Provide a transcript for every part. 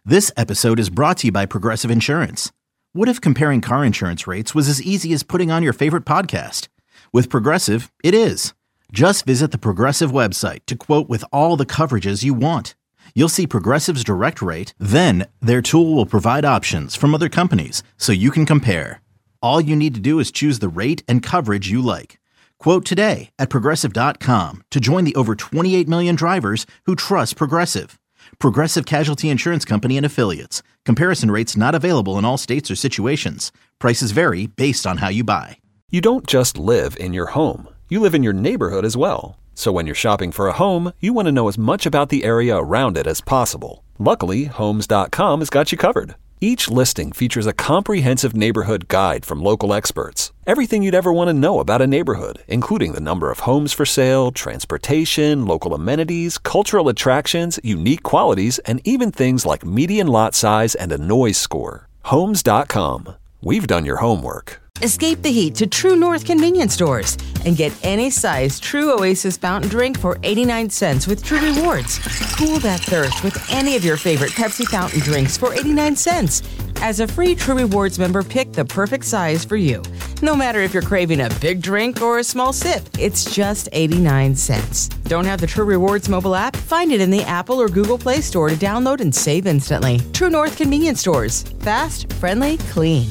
This episode is brought to you by Progressive Insurance. What if comparing car insurance rates was as easy as putting on your favorite podcast? With Progressive, it is. Just visit the Progressive website to quote with all the coverages you want. You'll see Progressive's direct rate, then their tool will provide options from other companies so you can compare. All you need to do is choose the rate and coverage you like. Quote today at Progressive.com to join the over 28 million drivers who trust Progressive. Progressive Casualty Insurance Company and Affiliates. Comparison rates not available in all states or situations. Prices vary based on how you buy. You don't just live in your home. You live in your neighborhood as well. So when you're shopping for a home, you want to know as much about the area around it as possible. Luckily, Homes.com has got you covered. Each listing features a comprehensive neighborhood guide from local experts. Everything you'd ever want to know about a neighborhood, including the number of homes for sale, transportation, local amenities, cultural attractions, unique qualities, and even things like median lot size and a noise score. Homes.com. We've done your homework. Escape the heat to True North convenience stores and get any size True Oasis fountain drink for 89 cents with True Rewards. Cool that thirst with any of your favorite Pepsi fountain drinks for 89 cents. As a free True Rewards member, pick the perfect size for you. No matter if you're craving a big drink or a small sip, it's just 89 cents. Don't have the True Rewards mobile app? Find it in the Apple or Google Play Store to download and save instantly. True North convenience stores. Fast, friendly, clean.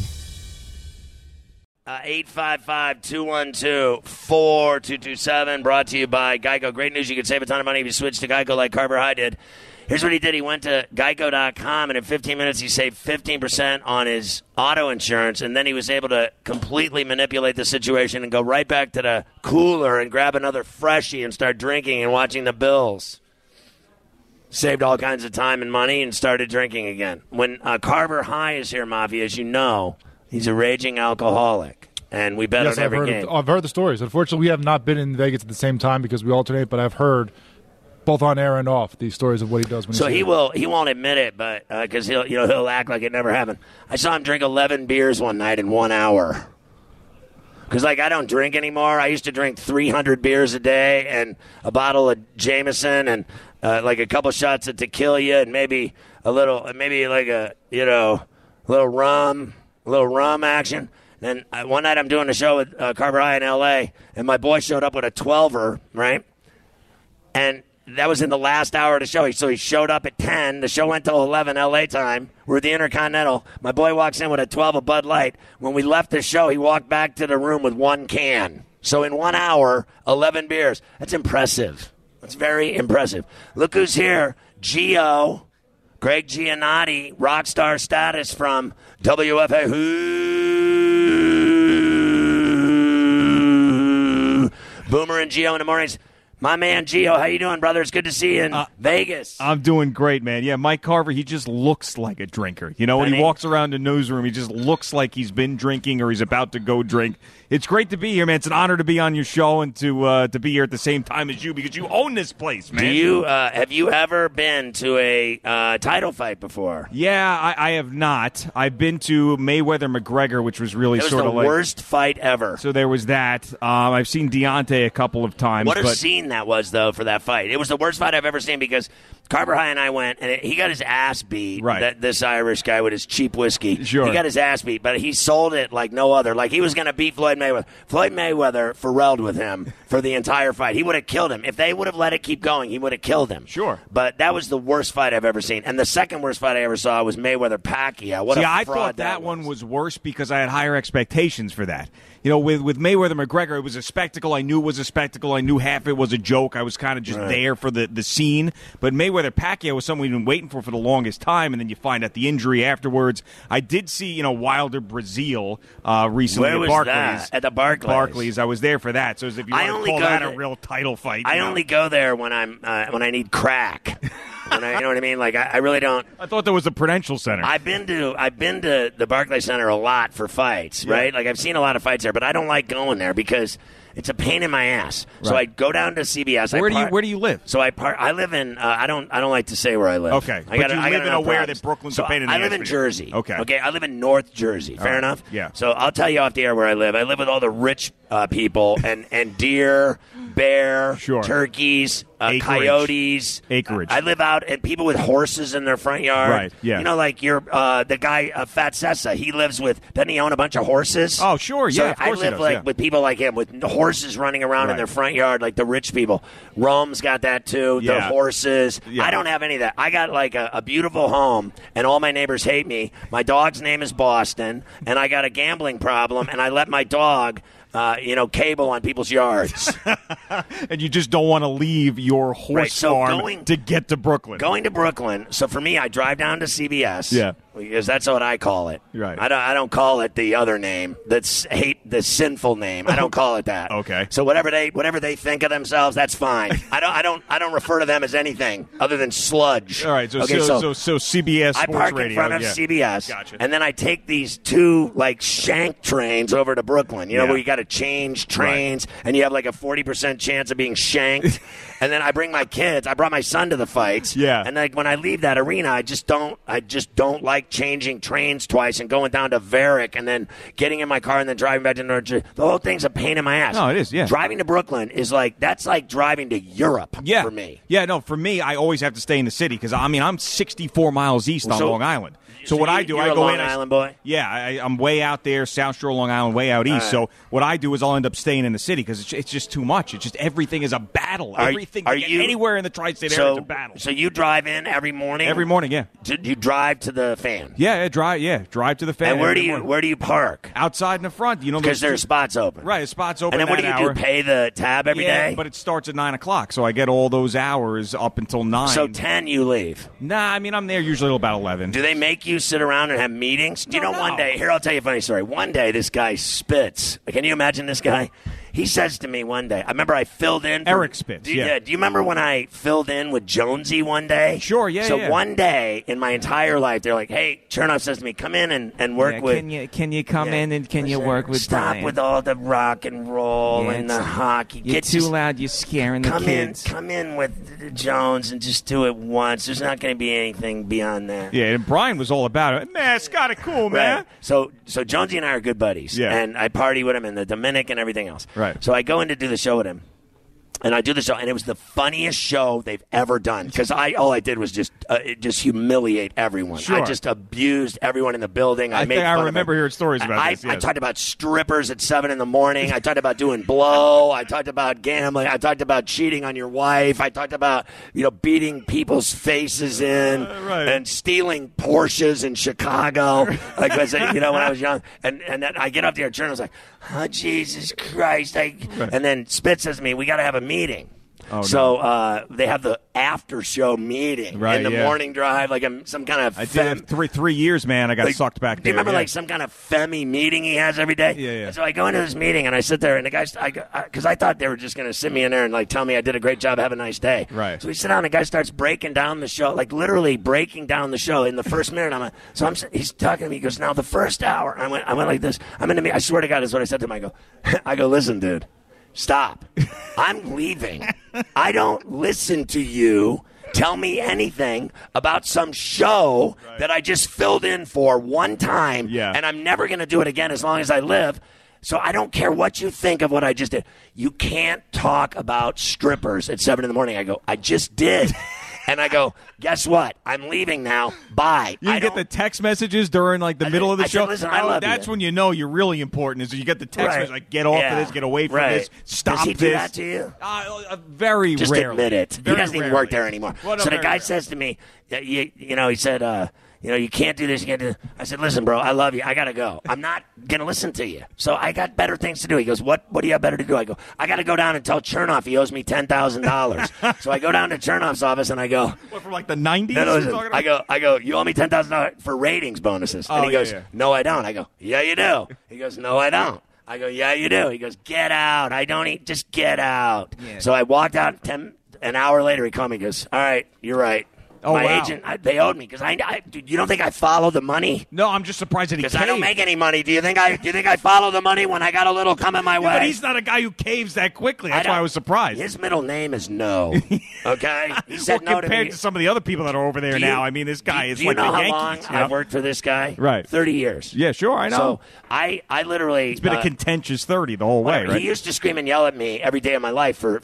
855-212-4227, brought to you by Geico. Great news, you can save a ton of money if you switch to Geico like Carver High did. Here's what he did. He went to Geico.com, and in 15 minutes he saved 15% on his auto insurance, and then he was able to completely manipulate the situation and go right back to the cooler and grab another Freshie and start drinking and watching the Bills. Saved all kinds of time and money and started drinking again. When Carver High is here, Mafia, as you know, he's a raging alcoholic, and we bet on every game. I've heard the stories. Unfortunately, we have not been in Vegas at the same time because we alternate, but I've heard both on air and off the stories of what he does when he won't admit it, but because he'll act like it never happened. I saw him drink 11 beers one night in 1 hour. Because I don't drink anymore. I used to drink 300 beers a day and a bottle of Jameson and a couple shots of tequila and maybe a little rum. A little rum action. Then one night I'm doing a show with Carver High in L.A., and my boy showed up with a 12er, right? And that was in the last hour of the show. So he showed up at 10. The show went till 11 L.A. time. We're at the Intercontinental. My boy walks in with a 12 of Bud Light. When we left the show, he walked back to the room with one can. So in 1 hour, 11 beers. That's impressive. That's very impressive. Look who's here. Gio. Greg Giannotti, rock star status from WFA. Boomer and Gio in the mornings. My man Gio, how you doing, brother? It's good to see you in Vegas. I'm doing great, man. Yeah, Mike Carver, he just looks like a drinker. You know, when he walks around the newsroom, he just looks like he's been drinking or he's about to go drink. It's great to be here, man. It's an honor to be on your show and to be here at the same time as you because you own this place, man. Have you ever been to a title fight before? Yeah, I have not. I've been to Mayweather-McGregor, which was really sort of like... the worst fight ever. So there was that. I've seen Deontay a couple of times. What a scene that was, though, for that fight. It was the worst fight I've ever seen because Carver High and I went, and he got his ass beat, right. This Irish guy with his cheap whiskey. Sure. He got his ass beat, but he sold it like no other. Like he was going to beat Floyd Mayweather. Floyd Mayweather Pharrelled with him for the entire fight. He would have killed him. If they would have let it keep going, he would have killed him. Sure. But that was the worst fight I've ever seen. And the second worst fight I ever saw was Mayweather-Pacquiao. I thought that one was worse because I had higher expectations for that. You know, with Mayweather-McGregor, it was a spectacle. I knew it was a spectacle. I knew half it was a joke. I was kind of just there for the scene. But Mayweather-Pacquiao was something we've been waiting for the longest time, and then you find out the injury afterwards. I did see, Wilder-Brazil recently at Barclays. Where was that? At the Barclays. Barclays. I was there for that. So as if you want to call that a real title fight. I only go there when I need crack. You know what I mean? Like I really don't. I thought there was a Prudential Center. I've been to the Barclays Center a lot for fights, right? Like I've seen a lot of fights there, but I don't like going there because it's a pain in my ass. Right. So I go down to CBS. Where do you live? So I live in. I don't like to say where I live. Okay, but you live in aware that Brooklyn's a pain in the ass. I live in Jersey. Okay, I live in North Jersey. Fair enough. Yeah. So I'll tell you off the air where I live. I live with all the rich people and deer, bear, Sure. turkeys, Acreage. coyotes. Acreage. I live out, and people with horses in their front yard. Right, yeah. You know, like the guy, Fat Sessa, he lives with, doesn't he own a bunch of horses? Oh, sure, So yeah, of course I live he does, yeah. with people like him, with horses running around in Right. their front yard, like the rich people. Rome's got that too, their Yeah. horses. Yeah. I don't have any of that. I got like a beautiful home, and all my neighbors hate me. My dog's name is Boston, and I got a gambling problem, and I let my dog, cable on people's yards. And you just don't want to leave your horse Right, so farm to get to Brooklyn. Going to Brooklyn, so for me, I drive down to CBS. Yeah. Because that's what I call it. Right. I don't call it the other name. That's the sinful name. I don't call it that. Okay. So whatever they think of themselves, that's fine. I don't refer to them as anything other than sludge. All right, so Okay, so CBS I Sports park Radio. in front of yeah. CBS, Gotcha. and then I take these two like shank trains over to Brooklyn. You know, Yeah. where you got to change trains, and you have like a 40% chance of being shanked. And then I bring my kids. I brought my son to the fights. Yeah. And like when I leave that arena, I just don't like changing trains twice and going down to Varick and then getting in my car and then driving back to North Jersey. The whole thing's a pain in my ass. No, it is, yeah. Driving to Brooklyn is like driving to Europe Yeah. for me. Yeah, no, for me, I always have to stay in the city because, I'm 64 miles east on So- Long Island. So so what you- I do, you're I a go Long in. Island boy? Yeah, I'm way out there, South Shore, Long Island, way out east. right. So what I do is I'll end up staying in the city because it's just too much. It's just everything is a battle. Everything to get anywhere in the tri-state area is a battle. So you drive in every morning? Every morning, yeah. You drive to the fan? Yeah, drive to the fan. And where every do morning. you park? Outside in the front, Because those there's spots open. Right, spots open. And then what that do you hour. do? Pay the tab every day? Yeah, but it starts at 9 o'clock, so I get all those hours up until 9. So 10 you leave. Nah, I'm there usually till about 11. Do they make you sit around and have meetings? Do you know No. one day, here I'll tell you a funny story. One day this guy spits. Can you imagine this guy? He says to me one day, I remember I filled in. Eric Spitz, yeah. Do you remember when I filled in with Jonesy one day? Sure, yeah, So yeah. one day in my entire life, they're like, hey, Chernoff says to me, come in and work with. Can you come Yeah. in and can you work with Stop Brian? with all the rock and roll Yeah, and the it's- hockey. You're Get too just- loud. You're scaring the Come kids. come in with Jones and just do it once. There's not going to be anything beyond that. Yeah, and Brian was all about it. Man, it's got it cool, man. Right. So Jonesy and I are good buddies. Yeah. And I party with him in the Dominic and everything else. Right. So I go in to do the show with him. And I do the show, and it was the funniest show they've ever done because all I did was just humiliate everyone. Sure. I just abused everyone in the building. I made think I fun of remember them. hearing stories about this, I yes. talked about strippers at 7 a.m. I talked about doing blow. I talked about gambling. I talked about cheating on your wife. I talked about beating people's faces in Right. and stealing Porsches in Chicago. Like I said, when I was young, and then I get up there, and I was like, "Oh Jesus Christ!" And then Spitz says to me, "We got to have a meeting." So they have the after show meeting Right, in the yeah. morning drive, like some kind of. I did it 3 years, man. I got sucked back Do there. you remember yeah. like some kind of Femi meeting he has every day? Yeah. And so I go into this meeting and I sit there and the guys, because I thought they were just going to sit me in there and like tell me I did a great job, have a nice day. Right. So we sit down and the guy starts breaking down the show, like literally breaking down the show in the first minute. He's talking to me. He goes, now the first hour. I went like this. I'm in the meeting. I swear to God, this is what I said to him. I go, listen, dude. Stop. I'm leaving. I don't listen to you tell me anything about some show that I just filled in for one time, and I'm never going to do it again as long as I live. So I don't care what you think of what I just did. You can't talk about strippers at 7 a.m. I go, I just did. And I go, guess what? I'm leaving now. Bye. You get the text messages during like the middle of the I said, show. listen, I love that's you. when you know you're really important. Is you get the text Right. message like, get off Yeah. of this, get away from Right. this, stop Does he this. do that to you? Very Just rarely. admit it. Very He doesn't even rarely. work there anymore. Well, no, so the very guy rarely. says to me, he said, you can't do this. You can't do this. I said, listen, bro, I love you. I got to go. I'm not going to listen to you. So I got better things to do. He goes, what do you have better to do? I go, I got to go down and tell Chernoff he owes me $10,000. So I go down to Chernoff's office and I go, What, from like the 90s? no, you're listen, talking about? I go, you owe me $10,000 for ratings bonuses. And Oh, he yeah, goes, yeah. no, I don't. I go, yeah, you do. He goes, no, I don't. I go, yeah, you do. He goes, get out. I don't eat. Just get out. Yeah. So I walked out. An hour later, he called me. He goes, all right, you're right. Oh, My wow. agent, they owed me because dude, you don't think I follow the money? No, I'm just surprised that he Because caved. I don't make any money. Do you think I follow the money when I got a little coming my way? But he's not a guy who caves that quickly. That's why I was surprised. His middle name is No. Okay, he said no to compared me. to some of the other people that are over there Do you- now, I mean, this guy is Do you like know the how Yankees. long I've worked for this guy? Right. 30 years. Yeah, sure, I know. So I literally. It's been a contentious 30 the whole way, whatever. right? He used to scream and yell at me every day of my life for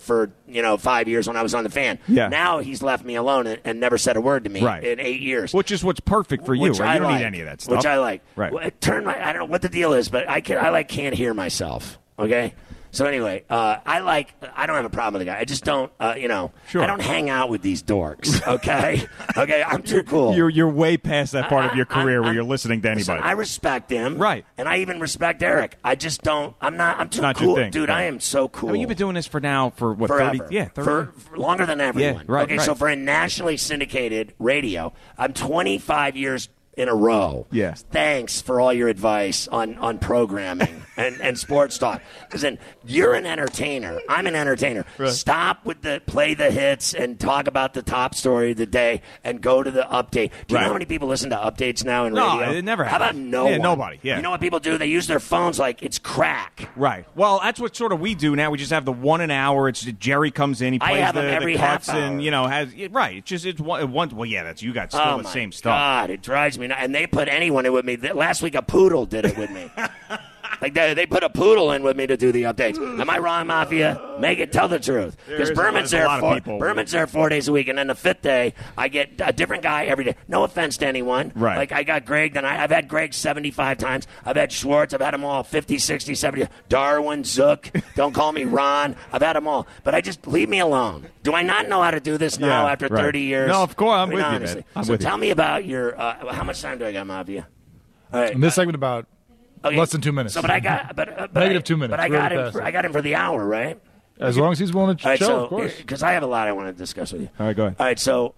5 years when I was on the Fan. Yeah. Now he's left me alone and never said a word to me Right. in 8 years. Which is what's perfect for you, Which right? I You don't like. need any of that stuff. Which I like. Right. Well, I don't know what the deal is, but I can't hear myself. Okay. So anyway, I don't have a problem with the guy. I just don't, Sure. I don't hang out with these dorks. Okay. Okay. I'm too cool. You're way past that part of your career where I'm- you're listening to Listen, anybody. I respect him. Right. And I even respect Eric. I just don't. I'm too Not your cool. thing. Dude, Right. I am so cool. I mean, you've been doing this for what, Forever. 30? Yeah, 30. For longer than everyone. right, Okay, right. so for a nationally syndicated radio, I'm 25 years in a row. Yeah. Thanks for all your advice on programming and sports talk. Because then you're an entertainer. I'm an entertainer. Right. Stop with the play the hits and talk about the top story of the day and go to the update. Do you Right. know how many people listen to updates now in No, radio? it never How about happens. no Yeah, one? nobody, yeah. You know what people do? They use their phones like it's crack. Right. Well, that's what sort of we do now. We just have the 1 an hour. It's Jerry comes in, he I plays have him the every cuts, half and hour. has right. It's one. Well, yeah, that's you got still Oh the my same stuff. God, it drives me nuts. And they put anyone in with me. Last week, a poodle did it with me. Like they put a poodle in with me to do the updates. Am I wrong, Mafia? Make it tell the truth. Because Berman's there's a lot of there people. Berman's there 4 days a week, and then the fifth day I get a different guy every day. No offense to anyone. Right. Like I got Greg. Then I've had Greg 75 times. I've had Schwartz. I've had them all 50, 60, 70. Darwin, Zook. Don't call me Ron. I've had them all. But I just leave me alone. Do I not know how to do this now Yeah, after right. 30 years? No, of course, I'm I mean, with you, man. honestly. I'm So with you. tell me about your. How much time do I got, Mafia? All right. In this segment, about Okay. less than 2 minutes. So, but I got, Negative 2 minutes. But I got Really him. fast. I got him for the hour, right? As long as he's willing to All right. chill, So, of course. because I have a lot I want to discuss with you. All right, go ahead. All right. So,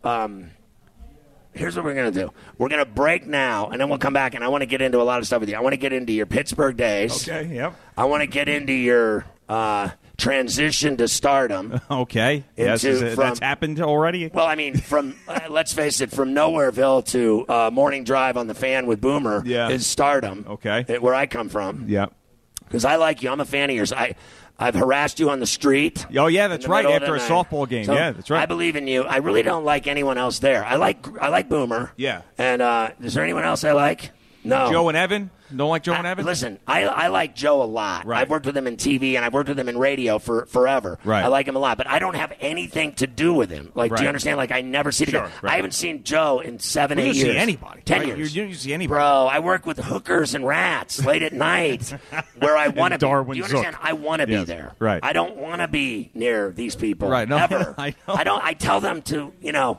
here's what we're gonna do. We're gonna break now, and then we'll come back, and I want to get into a lot of stuff with you. I want to get into your Pittsburgh days. Okay. Yep. I want to get into your transition to stardom. Okay. Yes, Into- from- that's happened already. Well, I mean, from let's face it, from Nowhereville to Morning Drive on the Fan with Boomer Yeah. is stardom. Okay. Where I come from. Yeah. Because I like you. I'm a fan of yours. I've harassed you on the street. Oh yeah, that's in the right. middle of After a the night. softball game. So Yeah, that's right. I believe in you. I really don't like anyone else there. I like Boomer. Yeah. And is there anyone else I like? No. Joe and Evan. Don't like Joe and Evan. Listen, I like Joe a lot. Right. I've worked with him in TV and I've worked with him in radio for forever. Right. I like him a lot, but I don't have anything to do with him. Like, do Right. you understand? Like, I never see the Sure, guy. right. I haven't seen Joe in 7, You 8 don't years. see anybody. 10 right? years. You don't see anybody. Bro, I work with hookers and rats late at night where I want to be. Darwin Do you Zook. understand? I want to be Yes, there. right. I don't want to be near these people. Right, no, Ever. I know. I tell them to,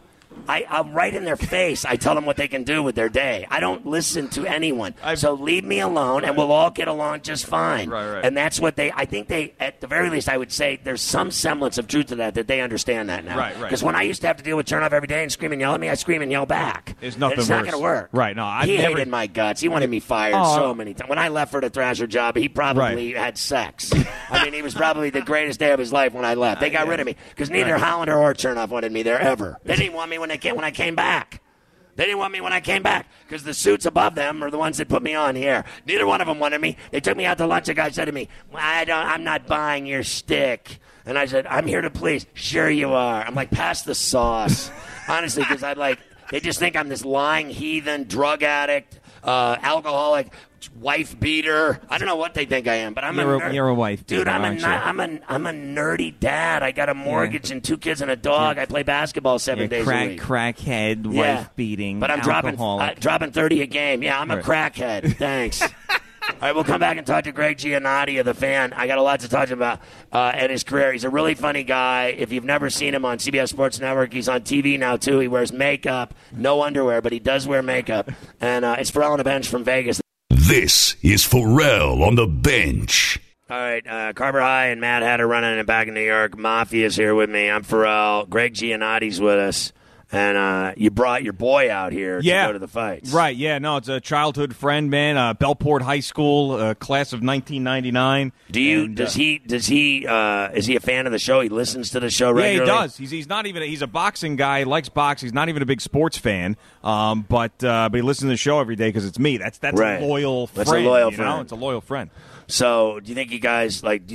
I'm right in their face. I tell them what they can do with their day. I don't listen to anyone. So leave me alone, and we'll all get along just fine. Right. And that's what I think they, at the very least, I would say there's some semblance of truth to that they understand that now. Right. Because when I used to have to deal with Chernoff every day and scream and yell at me, I scream and yell back. There's nothing It's not worse. going to work. Right, no, I've he never- hated my guts. He wanted me fired Oh, so many times. When I left for the Thrasher job, he probably had sex. I mean, he was probably the greatest day of his life when I left. They got rid of me because neither Hollander or Chernoff wanted me there ever. They didn't want me when I came back. They didn't want me when I came back because the suits above them are the ones that put me on here. Neither one of them wanted me. They took me out to lunch. A guy said to me, I'm not buying your stick. And I said, I'm here to please. Sure you are. I'm like, pass the sauce. Honestly, because they just think I'm this lying heathen, drug addict, alcoholic, wife beater. I don't know what they think I am, but You're a wife dude. beater, I'm aren't you? I'm a nerdy dad. I got a mortgage and 2 kids and a dog. I play basketball 7 days a week. Crackhead, wife beating, but I'm alcoholic. dropping 30 a game. Yeah, I'm a crackhead. Thanks. All right, we'll come back and talk to Greg Giannotti of The Fan. I got a lot to talk about in his career. He's a really funny guy. If you've never seen him on CBS Sports Network, he's on TV now, too. He wears makeup, no underwear, but he does wear makeup. And it's Pharrell on the bench from Vegas. This is Pharrell on the bench. All right, Carver High and Mad Hatter running it back in New York. Mafia's here with me. I'm Pharrell. Greg Giannotti's with us. and you brought your boy out here to go to the fights. Right, yeah. No, it's a childhood friend, man. Belport High School, class of 1999. Is he a fan of the show? He listens to the show regularly? Yeah, he does. He's not even he's a boxing guy. He likes boxing. He's not even a big sports fan. But he listens to the show every day because it's me. That's right. A loyal friend. That's a loyal friend. It's a loyal friend. So, do you think you guys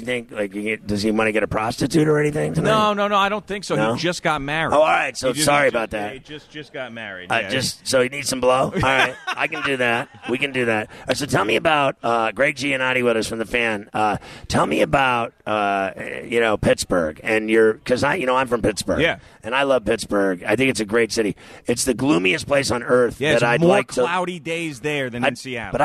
does he want to get a prostitute or anything tonight? No, I don't think so. No? He just got married. Oh, all right. So sorry about that. He just got married. So he needs some blow. All right, I can do that. We can do that. All right, so tell me about Greg Giannotti with us from the Fan. Tell me about Pittsburgh and because I'm from Pittsburgh. Yeah. And I love Pittsburgh. I think it's a great city. It's the gloomiest place on earth. Yeah, that I'd more like cloudy days there than in Seattle.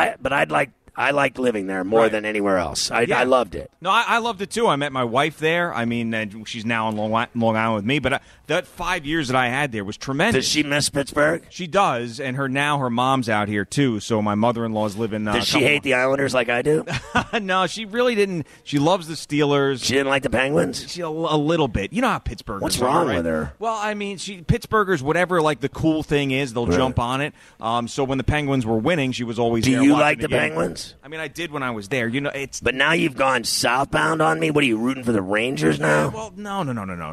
I liked living there more than anywhere else. I loved it. No, I loved it too. I met my wife there. I mean, and she's now in Long Island with me. But that 5 years that I had there was tremendous. Does she miss Pittsburgh? She does, and her mom's out here too. So my mother-in-law's living. Does she hate the Islanders like I do? No, she really didn't. She loves the Steelers. She didn't like the Penguins. She a little bit. You know how Pittsburghers. What's wrong with her? Well, I mean, Pittsburghers, whatever like the cool thing is, they'll jump on it. So when the Penguins were winning, she was always. Do there you watching like the game. Penguins? I mean, I did when I was there. It's. But now you've gone southbound on me. What are you rooting for the Rangers now? Well, no.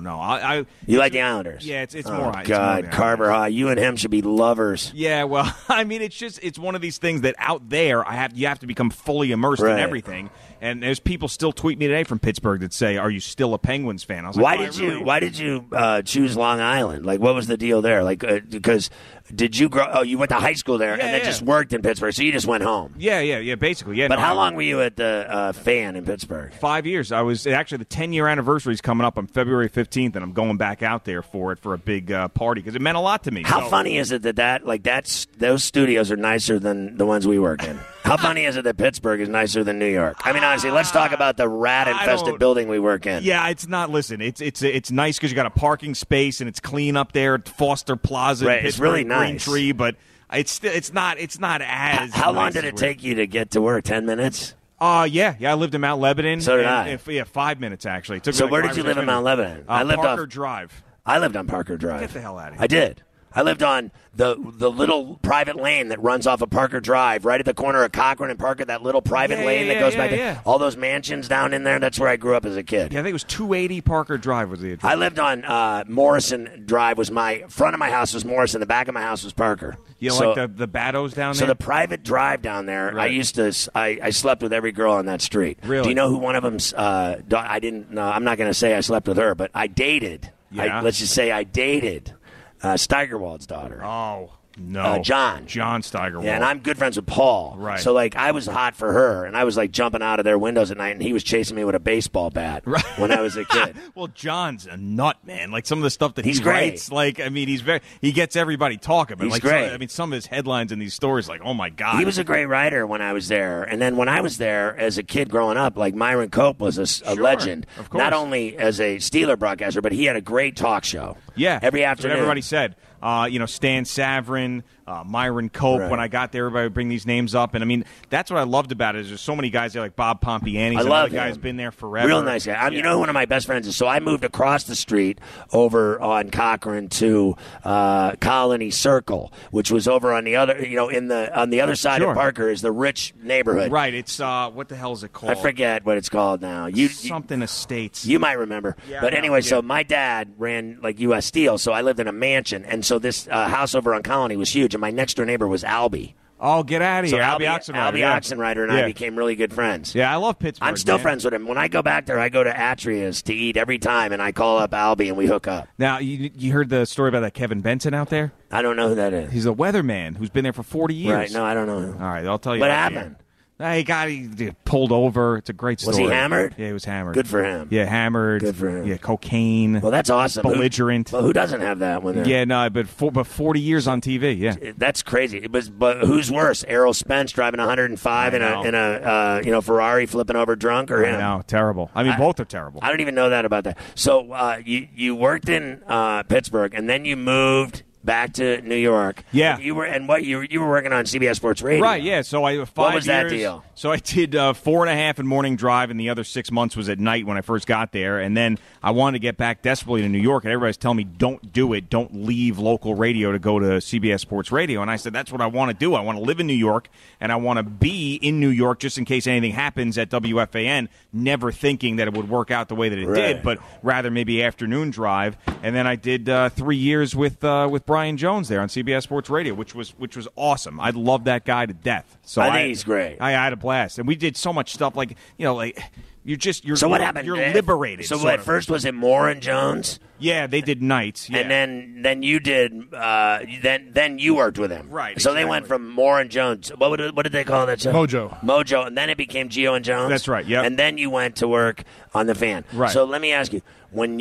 You like the Islanders? Yeah, it's oh, more. God, it's more Carver High. You and him should be lovers. Yeah, well, I mean, it's one of these things that out there you have to become fully immersed in everything. And there's people still tweet me today from Pittsburgh that say, "Are you still a Penguins fan?" I was Why like, Why did you choose Long Island? Like, what was the deal there? Like, because did you grow? Oh, you went to high school there and then just worked in Pittsburgh, so you just went home. Yeah, basically, yeah. But how long were you at the Fan in Pittsburgh? 5 years. I was actually the 10-year anniversary is coming up on February 15th, and I'm going back out there for a big party because it meant a lot to me. How funny is it that those studios are nicer than the ones we work in? How funny is it that Pittsburgh is nicer than New York? I mean, honestly, let's talk about the rat-infested building we work in. Yeah, it's not. Listen, it's nice because you got a parking space and it's clean up there at Foster Plaza. Right, it's really nice. Green Tree, but it's not as. How long did it take you to get to work? 10 minutes. Yeah. I lived in Mount Lebanon. So did I. Yeah, 5 minutes actually. It took so me where did you live in Mount Lebanon? I lived Parker Drive. I lived on Parker Drive. Get the hell out of here. I did. I lived on the little private lane that runs off of Parker Drive, right at the corner of Cochran and Parker, that little private lane that goes back to all those mansions down in there. That's where I grew up as a kid. Yeah, I think it was 280 Parker Drive was the address. I lived on Morrison Drive. Front of my house was Morrison. The back of my house was Parker. You know, like the Battos down there? So the private drive down there, right. I slept with every girl on that street. Really? Do you know who one of them's, I didn't know, I'm not going to say I slept with her, but I dated. Yeah. Let's just say I dated Steigerwald's daughter. Oh, no. John Steigerwald. Yeah, and I'm good friends with Paul. Right. So, I was hot for her, and I was, jumping out of their windows at night, and he was chasing me with a baseball bat when I was a kid. Well, John's a nut, man. Like, some of the stuff that he's he great. writes, he gets everybody talking. But he's great. Some of his headlines in these stories, oh, my God. He was a great writer when I was there. And then when I was there as a kid growing up, Myron Cope was a legend. Of course. Not only as a Steeler broadcaster, but he had a great talk show. Yeah. Every That's afternoon. what everybody said. Stan Savrin, Myron Cope. Right. When I got there, everybody would bring these names up. And, I mean, that's what I loved about it is there's so many guys there, like Bob Pompiani. I love him. Guy's been there forever. Real nice guy. You know who one of my best friends is? So I moved across the street over on Cochran to Colony Circle, which was over on the other, on the other side of Parker is the rich neighborhood. Right. It's, what the hell is it called? I forget what it's called now. Something Estates. You might remember. Yeah, but anyway, so my dad ran U.S. Steel, so I lived in a mansion. And so this house over on Colony was huge, and my next-door neighbor was Albie. Oh, get out of here. Albie Oxenrider. Oxenrider and I became really good friends. Yeah, I love Pittsburgh. I'm still friends with him. When I go back there, I go to Atria's to eat every time, and I call up Albie, and we hook up. Now, you heard the story about that Kevin Benson out there? I don't know who that is. He's a weatherman who's been there for 40 years. Right, no, I don't know. All right, I'll tell you. What happened? He pulled over. It's a great story. Was he hammered? Yeah, he was hammered. Good for him. Yeah, hammered. Good for him. Yeah, cocaine. Well, that's awesome. Belligerent. Who doesn't have that when they're... Yeah, no, but 40 years on TV, yeah. That's crazy. But who's worse, Errol Spence driving 105 in a Ferrari flipping over drunk, or him? I know, terrible. I mean, both are terrible. I don't even know that about that. So you worked in Pittsburgh, and then you moved back to New York. Yeah. You were working on CBS Sports Radio. Right, yeah. So I 5 What was years, that deal? So I did 4.5 in morning drive, and the other 6 months was at night when I first got there. And then I wanted to get back desperately to New York, and everybody's telling me, don't do it. Don't leave local radio to go to CBS Sports Radio. And I said, that's what I want to do. I want to live in New York, and I want to be in New York just in case anything happens at WFAN, never thinking that it would work out the way that it did, but rather maybe afternoon drive. And then I did 3 years with Brian Jones there on CBS Sports Radio, which was awesome. I love that guy to death. So I think he's great. I had a blast, and we did so much stuff. Like you're So what happened? You're liberated. So at first was it Moore and Jones? Yeah, they did nights. Yeah. And then you did. Then you worked with him. Right. So they went from Moore and Jones. What did they call that show? Mojo, and then it became Gio and Jones. That's right. Yeah. And then you went to work on the Fan. Right. So let me ask you: when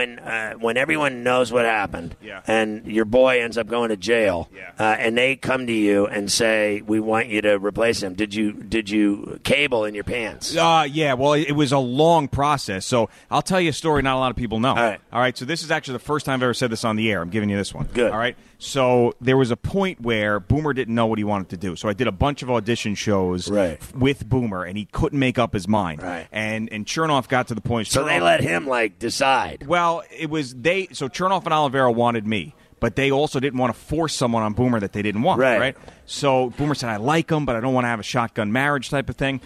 everyone knows what happened, and your boy ends up going to jail, and they come to you and say, "We want you to replace him," did you cable in your pants? Yeah. Well, it was a long process. So I'll tell you a story not a lot of people know. All right. So this is actually the first time I've ever said this on the air. I'm giving you this one. Good. All right. So there was a point where Boomer didn't know what he wanted to do. So I did a bunch of audition shows with Boomer, and he couldn't make up his mind. Right. And Chernoff got to the point. So they let him decide. Well, it was So Chernoff and Oliveira wanted me, but they also didn't want to force someone on Boomer that they didn't want. Right. So Boomer said, I like him, but I don't want to have a shotgun marriage type of thing.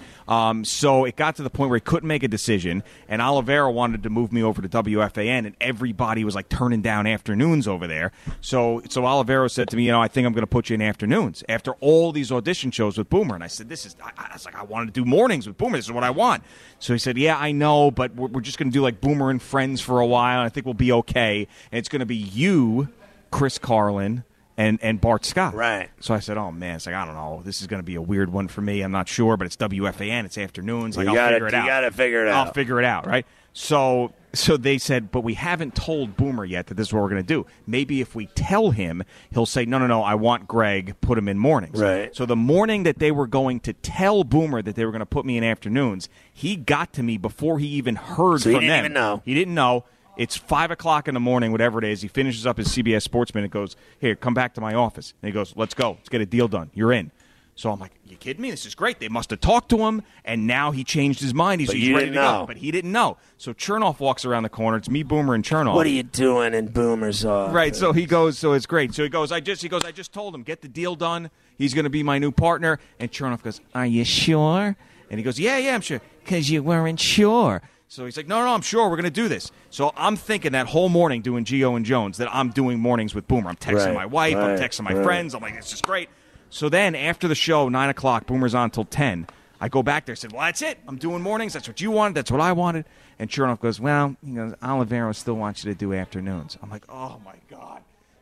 So it got to the point where he couldn't make a decision, and Oliveira wanted to move me over to WFAN, and everybody was like turning down afternoons over there. So Oliveira said to me, I think I'm going to put you in afternoons after all these audition shows with Boomer. And I said, I wanted to do mornings with Boomer. This is what I want. So he said, yeah, I know, but we're just going to do like Boomer and Friends for a while, and I think we'll be okay. And it's going to be you, Chris Carlin, and Bart Scott. Right. So I said, oh, man, it's like, I don't know. This is going to be a weird one for me. I'm not sure, but it's WFAN. It's afternoons. Like, I'll figure it out. You got to figure it out. I'll figure it out, right? So they said, but we haven't told Boomer yet that this is what we're going to do. Maybe if we tell him, he'll say, no, I want Greg, put him in mornings. Right. So the morning that they were going to tell Boomer that they were going to put me in afternoons, he got to me before he even heard from them. He didn't even know. He didn't know. It's 5 o'clock in the morning, whatever it is. He finishes up his CBS Sports Minute and goes, here, come back to my office. And he goes, let's go. Let's get a deal done. You're in. So I'm like, you kidding me? This is great. They must have talked to him, and now he changed his mind. He's ready to go. But he didn't know. So Chernoff walks around the corner. It's me, Boomer, and Chernoff. What are you doing in Boomer's office? Right. So he goes, so it's great. So he goes, I just told him, get the deal done. He's going to be my new partner. And Chernoff goes, are you sure? And he goes, yeah, I'm sure. Because you weren't sure. So he's like, no, I'm sure we're going to do this. So I'm thinking that whole morning doing Gio and Jones that I'm doing mornings with Boomer. I'm texting my wife. I'm texting my friends. I'm like, this is great. So then after the show, 9 o'clock, Boomer's on till 10. I go back there and said, well, that's it. I'm doing mornings. That's what you wanted. That's what I wanted. And sure enough goes, well, Oliveira still wants you to do afternoons. I'm like, oh, my God.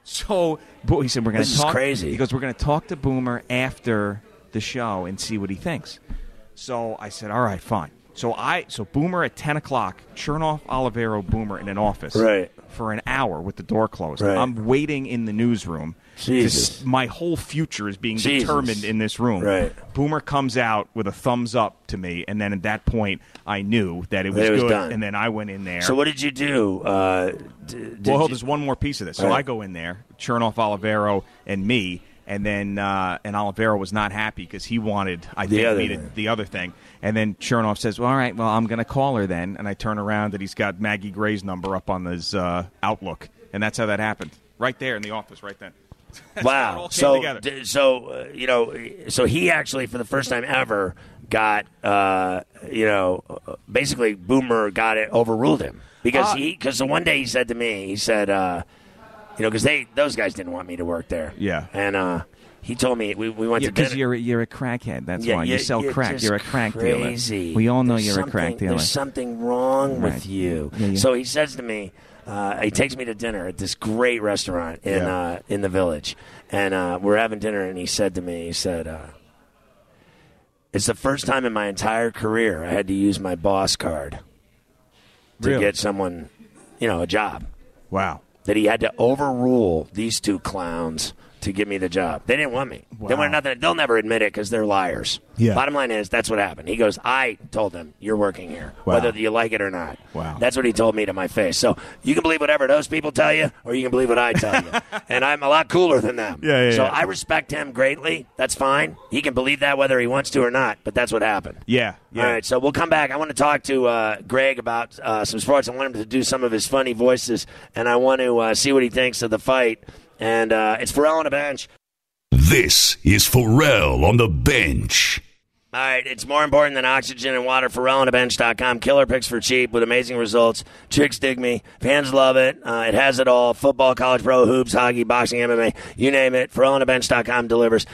So he said, we're going to talk. This is crazy. He goes, we're going to talk to Boomer after the show and see what he thinks. So I said, all right, fine. So Boomer at 10 o'clock, Chernoff, Oliveira, Boomer in an office for an hour with the door closed. Right. I'm waiting in the newsroom. Jesus. My whole future is being determined in this room. Right. Boomer comes out with a thumbs up to me, and then at that point, I knew that it was good, done. And then I went in there. So what did you do? There's one more piece of this. So I go in there, Chernoff, Oliveira, and me. And then and Oliveira was not happy because he wanted, the other thing. And then Chernoff says, well, all right, well, I'm going to call her then. And I turn around and he's got Maggie Gray's number up on his Outlook. And that's how that happened. Right there in the office, right then. Wow. So he actually, for the first time ever, got, basically Boomer got it, overruled him. Because one day he said to me, he said, because those guys didn't want me to work there. Yeah. And he told me we went to dinner. Because you're a crackhead. That's why. You sell crack. You're a crack crazy. dealer. We all know you're a crack dealer. There's something wrong with you. Yeah. So he says to me, he takes me to dinner at this great restaurant in the Village. And we're having dinner, and he said to me, it's the first time in my entire career I had to use my boss card to get someone, a job. Wow. That he had to overrule these two clowns to give me the job. They didn't want me. They wanted nothing. They'll never admit it because they're liars. Yeah. Bottom line is, that's what happened. He goes, I told them you're working here, whether you like it or not. Wow. That's what he told me to my face. So you can believe whatever those people tell you, or you can believe what I tell you. And I'm a lot cooler than them. So I respect him greatly. That's fine. He can believe that whether he wants to or not, but that's what happened. Yeah. All right, so we'll come back. I want to talk to Greg about some sports. I want him to do some of his funny voices, and I want to see what he thinks of the fight. And it's Pharrell on the bench. This is Pharrell on the bench. All right, it's more important than oxygen and water. PharrellOnTheBench.com. Killer picks for cheap with amazing results. Chicks dig me. Fans love it. It has it all. Football, college, pro, hoops, hockey, boxing, MMA, you name it. PharrellOnTheBench.com delivers.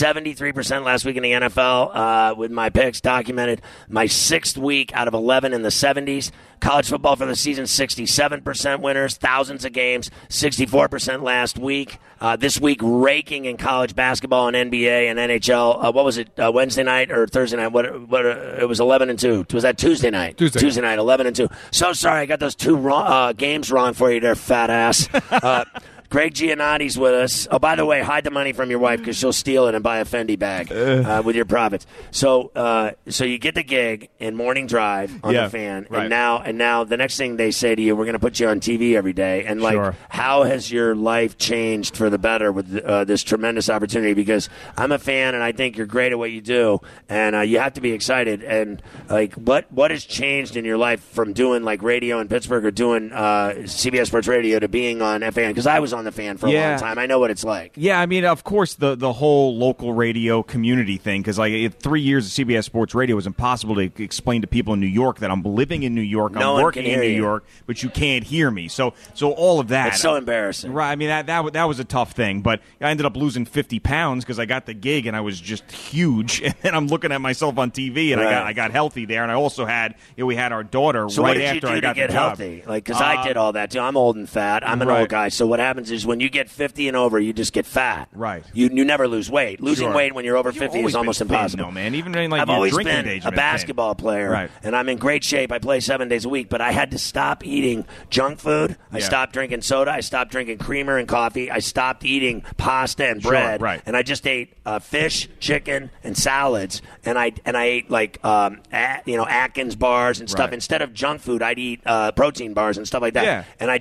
73% last week in the NFL with my picks documented. My 6th week out of 11 in the 70s. College football for the season, 67% winners, thousands of games, 64% last week. This week, raking in college basketball and NBA and NHL. What was it, Wednesday night or Thursday night? What? It was 11-2. Was that Tuesday night? Tuesday night, 11-2. So sorry, I got those two games wrong for you there, fat ass. Greg Giannotti's with us. Oh, by the way, hide the money from your wife because she'll steal it and buy a Fendi bag with your profits. So you get the gig in Morning Drive on the Fan, right. and now the next thing they say to you, we're going to put you on TV every day. And how has your life changed for the better with this tremendous opportunity? Because I'm a fan, and I think you're great at what you do, and you have to be excited. And what has changed in your life from doing radio in Pittsburgh or doing CBS Sports Radio to being on FAN? Because I was on the Fan for a long time. I know what it's like. Yeah, I mean, of course, the whole local radio community thing, because 3 years of CBS Sports Radio was impossible to explain to people in New York that I'm living in New York, I'm working in New York, but you can't hear me. So all of that. It's so embarrassing. Right. I mean, that was a tough thing, but I ended up losing 50 pounds because I got the gig and I was just huge. And then I'm looking at myself on TV and I got healthy there. And I also had, we had our daughter so right after I got the job. So what did you do to get healthy? Because I did all that too. I'm old and fat. I'm an old guy. So what happens is when you get 50 and over, you just get fat. Right. You never lose weight. Losing weight when you're over 50 is almost impossible. No, man. Even in I've your always drinking been days, a basketball player, and I'm in great shape. I play 7 days a week, but I had to stop eating junk food. I stopped drinking soda. I stopped drinking creamer and coffee. I stopped eating pasta and bread. And I just ate fish, chicken, and salads. And I ate Atkins bars and stuff. Instead of junk food, I'd eat protein bars and stuff like that. Yeah. And I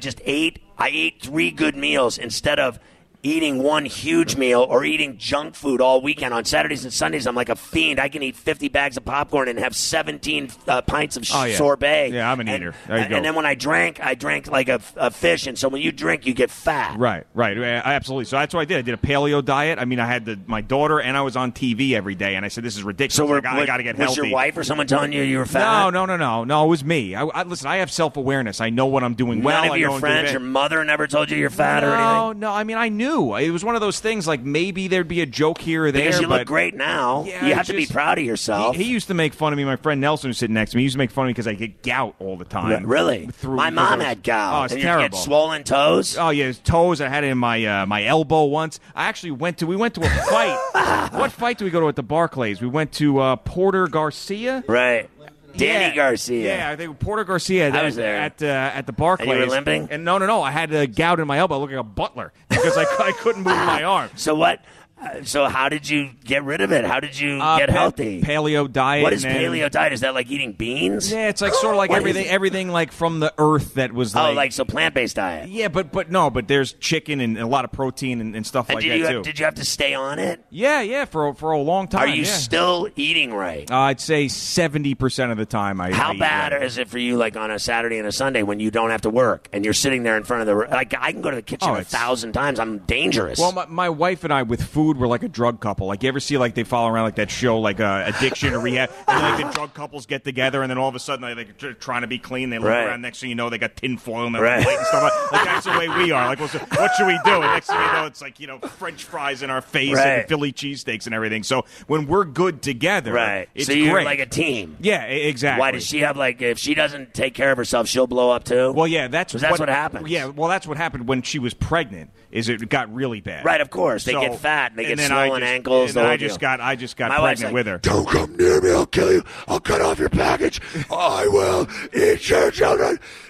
ate 3 good meals instead of eating one huge meal or eating junk food all weekend. On Saturdays and Sundays, I'm like a fiend. I can eat 50 bags of popcorn and have 17 pints of sorbet. Yeah, I'm an eater. There you go. And then when I drank like a fish. And so when you drink, you get fat. Right. Absolutely. So that's what I did. I did a paleo diet. I mean, I had my daughter, and I was on TV every day. And I said, this is ridiculous. So I got to get healthy. Was your wife or someone telling you were fat? No. It was me. Listen, I have self-awareness. I know what I'm doing well. None of your friends, your mother never told you you're fat or anything? No. I mean, I knew. It was one of those things like maybe there'd be a joke here or there. Because you look great now. Yeah, you have to be proud of yourself. He used to make fun of me. My friend Nelson, who's sitting next to me, he used to make fun of me because I get gout all the time. Really? My mom had gout. Oh, it's and terrible. You get swollen toes? Oh, yeah, toes. I had it in my elbow once. I actually went to a fight. What fight did we go to at the Barclays? We went to Porter Garcia. Right. Danny Garcia. Yeah, I think Porter Garcia. I was there at the Barclays. And you were limping? And no. I had a gout in my elbow, looking like a butler because I couldn't move my arm. So what? So how did you get rid of it? How did you get healthy? Paleo diet. What is paleo diet? Is that like eating beans? Yeah, it's like sort of like everything like from the earth that was like so plant-based diet. Yeah, but there's chicken and a lot of protein and stuff like that too. Did you have to stay on it? Yeah, for a long time. Are you still eating right? I'd say 70% of the time. How bad is it for you, like on a Saturday and a Sunday when you don't have to work and you're sitting there in front of the I can go to the kitchen 1,000 times. I'm dangerous. Well, my wife and I with food we're like a drug couple. Like you ever see like they follow around like that show like Addiction or Rehab, and then, like the drug couples get together and then all of a sudden they're trying to be clean. They look around. Next thing you know, they got tinfoil in their plate and stuff. Like that's the way we are. Like what should we do? And next thing you know, it's like French fries in our face and Philly cheesesteaks and everything. So when we're good together, it's so you're great. like a team. Yeah, exactly. Why does she have if she doesn't take care of herself, she'll blow up too? Well, yeah, that's what happens. Yeah, well, that's what happened when she was pregnant. Is it got really bad? Right, of course. They get fat and they get swollen ankles. And I just got pregnant with her. Don't come near me, I'll kill you. I'll cut off your package. I will eat your children.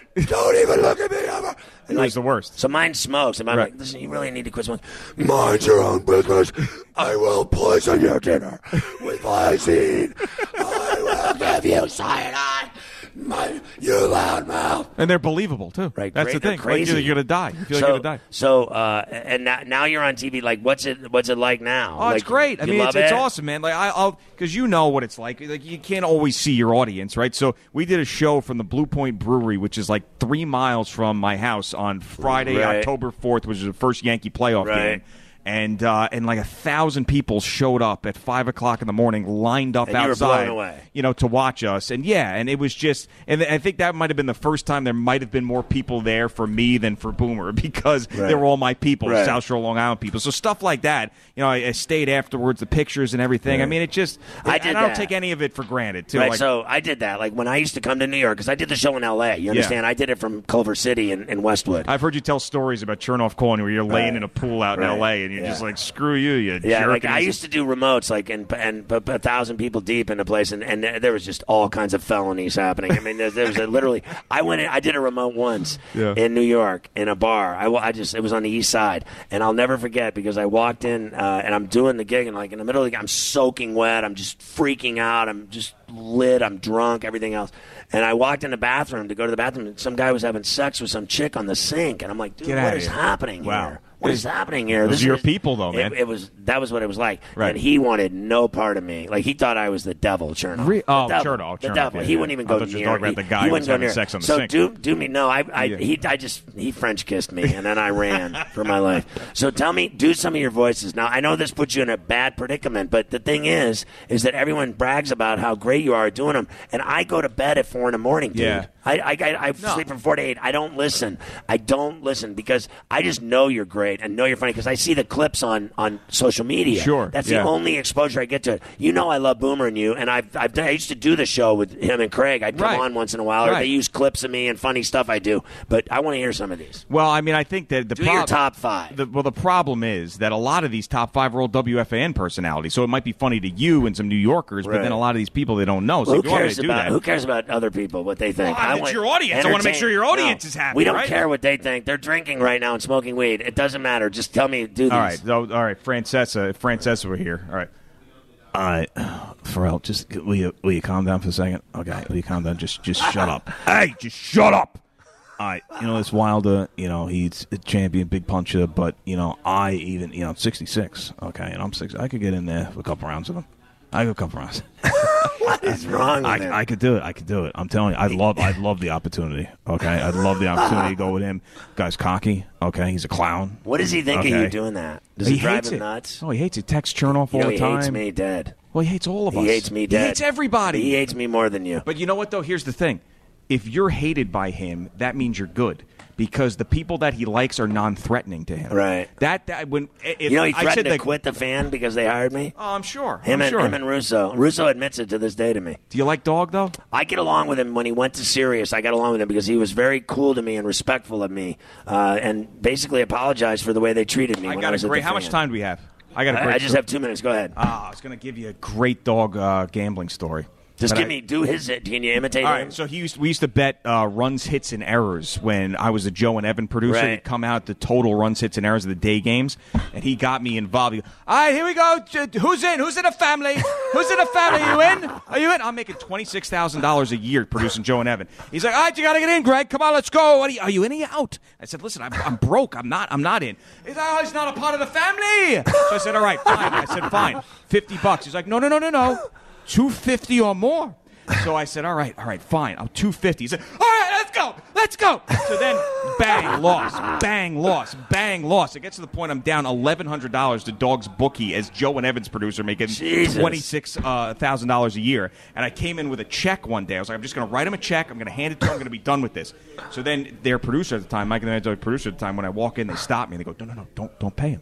Don't even look at me ever. And It was the worst. So mine smokes. And I'm Right. like, listen, you really need to quit smoking. Mind your own business. I will poison your dinner with glycine. I will give you cyanide. You loudmouth. And they're believable too. Right, That's the they're thing. crazy. Like, you're gonna die. You feel like you're gonna die. So, and now you're on TV. Like, what's it like now? Oh, like, it's great. I you mean, love it's it? awesome, man. Like I'll because you know what it's like. Like you can't always see your audience, right? So we did a show from the Blue Point Brewery, which is like 3 miles from my house, on Friday, Right. October 4th, which is the first Yankee playoff Right. game. And like 1,000 people showed up at 5 o'clock in the morning, lined up And you were outside, blown away. to watch us. And and it was just, and I think that might have been the first time there might have been more people there for me than for Boomer, because they were all my people, Right. South Shore, Long Island people. So stuff like that, I stayed afterwards, the pictures and everything. I mean, it just, I and did I don't that. take any of it for granted, too. Right, Like, so I did that. Like when I used to come to New York, because I did the show in L.A. You understand? I did it from Culver City in Westwood. I've heard you tell stories about Chernoff calling where you're laying in a pool out in Right. L.A. and you're just like, screw you Yeah, jerk. like And I he's- used to do remotes, like and 1,000 people deep in a place, and there was just all kinds of felonies happening. I mean, there was literally. I did a remote once in New York in a bar. It was on the East Side, and I'll never forget because I walked in and I'm doing the gig, and like in the middle of the gig, I'm soaking wet, I'm just freaking out, I'm just lit, I'm drunk, everything else. And I walked in the bathroom to go to the bathroom, and some guy was having sex with some chick on the sink, and I'm like, dude, Get what outta is here. happening Wow. here? What is happening here? Those This are your is- people, though, man. That was what it was like. Right. And he wanted no part of me. Like he thought I was the devil, Chernoff. The devil. Chernoff, The Chernoff, devil. yeah, He yeah. wouldn't even I go thought you were near. talking about the guy he who was wouldn't go having near. sex on the so sink. do me. No, he French kissed me, and then I ran for my life. So tell me, do some of your voices. Now I know this puts you in a bad predicament, but the thing is that everyone brags about how great you are at doing them, and I go to bed at 4 a.m, dude. Yeah. I sleep from 4 to 8. I don't listen. Because I just know you're great and know you're funny because I see the clips on social media. Sure, That's yeah. the only exposure I get to it. I love Boomer and you, and I used to do the show with him and Craig. I'd come Right. on once in a while, or Right. they use clips of me and funny stuff I do. But I want to hear some of these. Well, I mean, I think that the Do your top 5. The problem is that a lot of these top 5 are all WFAN personalities, so it might be funny to you and some New Yorkers, but Right. then a lot of these people they don't know. So Well, if you want me to do that, who cares about other people, what they think? Well, it's your audience. I wanna make sure your audience No, is happy, We don't right? care what they think. They're drinking right now and smoking weed. It doesn't matter. Just tell me, do these. all right, all right, Francesa. If Francesa were here, all right. All right, Pharrell, just will you calm down for a second? Okay, will you calm down? Just shut up. Hey, just shut up. All right, this Wilder, he's a champion, big puncher, but I even, I'm 66, okay, and I'm 60. I could get in there for a couple rounds with him. I go a couple rounds. What is wrong with him? I could do it. I'm telling you, I'd love the opportunity. Okay, I'd love the opportunity to go with him. Guy's cocky. Okay, he's a clown. What does he think of Okay. you doing that? Does he drive him nuts? Oh, he hates it. Texts Chernoff all the He time. hates me dead. Well, he hates all of us. He hates me dead. He hates everybody. He hates me more than you. But you know what, though? Here's the thing. If you're hated by him, that means you're good. Because the people that he likes are non-threatening to him. Right. When He threatened to quit the fan because they hired me. Oh, I'm sure. Him I'm sure. and Russo. Russo admits it to this day to me. Do you like Dog though? I get along with him when he went to Sirius. I got along with him because he was very cool to me and respectful of me, and basically apologized for the way they treated me. I when got I a was at great. the How much fan. time do we have? I got a great. I just have 2 minutes. Go ahead. I was going to give you a great Dog gambling story. Just But give me. Do his. Can you imitate All him? right, so we used to bet runs, hits, and errors when I was a Joe and Evan producer. Right. He'd come out the total runs, hits, and errors of the day games, and he got me involved. He goes, all right, here we go. Who's in? Who's in the family? Who's in the family? Are you in? Are you in? I'm making $26,000 a year producing Joe and Evan. He's like, all right, you got to get in, Greg. Come on, let's go. Are you in or you out? I said, listen, I'm broke. I'm not in. He's like, oh, he's not a part of the family. So I said, all right, fine. I said, fine. $50. He's like, no. $250 or more. So I said, all right, fine. I'm $250. He said, all right, let's go. So then, bang, loss. It gets to the point I'm down $1,100 to Dog's bookie as Joe and Evan's producer, making $26,000 a year. And I came in with a check one day. I was like, I'm just going to write him a check. I'm going to hand it to him. I'm going to be done with this. So then their producer at the time, Mike and the producer at the time, when I walk in, they stop me and they go, no, don't pay him.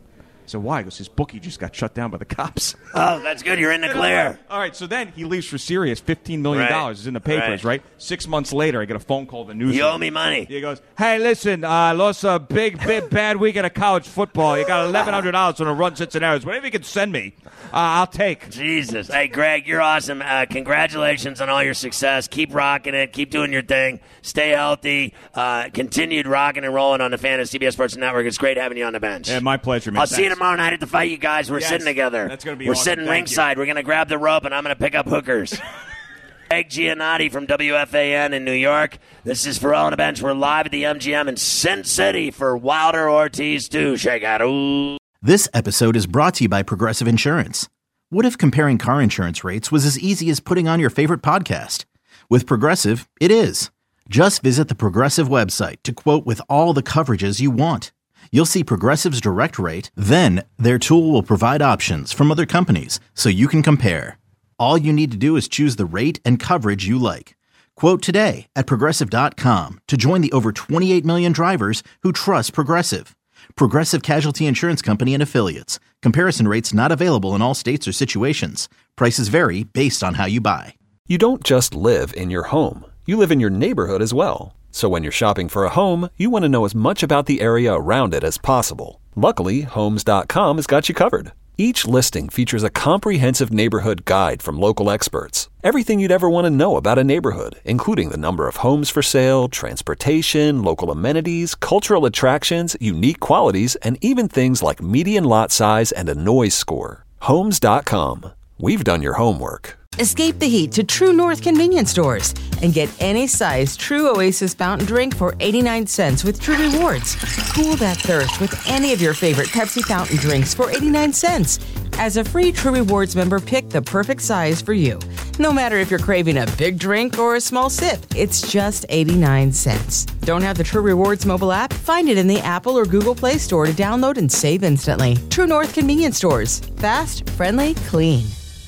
So why? He goes, his bookie just got shut down by the cops. Oh, that's good. You're in the clear. All right, so then he leaves for Sirius. $15 million is in the papers, right? 6 months later, I get a phone call to the news. You owe me money. He goes, hey, listen, lost a big, bad weekend of college football. You got $1,100 on a run Cincinnati. Whatever you can send me, I'll take. Jesus. Hey, Greg, you're awesome. Congratulations on all your success. Keep rocking it. Keep doing your thing. Stay healthy. Continued rocking and rolling on the Fantasy CBS Sports Network. It's great having you on the bench. Yeah, my pleasure, man. I'll see you tomorrow night at the fight, you guys. We're sitting together. That's going to be We're awesome. sitting Thank ringside. you. We're going to grab the rope, and I'm going to pick up hookers. Greg Giannotti from WFAN in New York. This is Pharrell on the Bench. We're live at the MGM in Sin City for Wilder Ortiz 2. Shake out. Ooh. This episode is brought to you by Progressive Insurance. What if comparing car insurance rates was as easy as putting on your favorite podcast? With Progressive, it is. Just visit the Progressive website to quote with all the coverages you want. You'll see Progressive's direct rate, then their tool will provide options from other companies so you can compare. All you need to do is choose the rate and coverage you like. Quote today at Progressive.com to join the over 28 million drivers who trust Progressive. Progressive Casualty Insurance Company and Affiliates. Comparison rates not available in all states or situations. Prices vary based on how you buy. You don't just live in your home. You live in your neighborhood as well. So when you're shopping for a home, you want to know as much about the area around it as possible. Luckily, Homes.com has got you covered. Each listing features a comprehensive neighborhood guide from local experts. Everything you'd ever want to know about a neighborhood, including the number of homes for sale, transportation, local amenities, cultural attractions, unique qualities, and even things like median lot size and a noise score. Homes.com. We've done your homework. Escape the heat to True North convenience stores and get any size True Oasis fountain drink for 89 cents with True Rewards. Cool that thirst with any of your favorite Pepsi fountain drinks for 89 cents. As a free True Rewards member, pick the perfect size for you. No matter if you're craving a big drink or a small sip, it's just 89 cents. Don't have the True Rewards mobile app? Find it in the Apple or Google Play Store to download and save instantly. True North convenience stores. Fast, friendly, clean.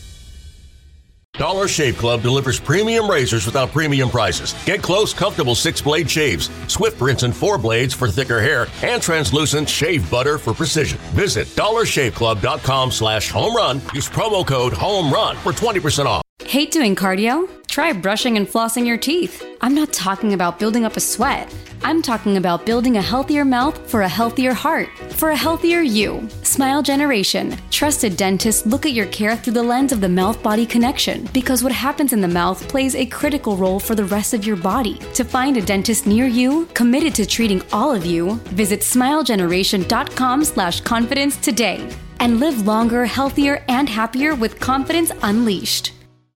Dollar Shave Club delivers premium razors without premium prices. Get close, comfortable 6-blade shaves, swift rinse and 4 blades for thicker hair, and translucent shave butter for precision. Visit dollarshaveclub.com/homerun. Use promo code HOMERUN for 20% off. Hate doing cardio? Try brushing and flossing your teeth. I'm not talking about building up a sweat. I'm talking about building a healthier mouth for a healthier heart, for a healthier you. Smile Generation. Trusted dentists look at your care through the lens of the mouth-body connection, because what happens in the mouth plays a critical role for the rest of your body. To find a dentist near you, committed to treating all of you, visit smilegeneration.com/confidence today and live longer, healthier, and happier with confidence unleashed.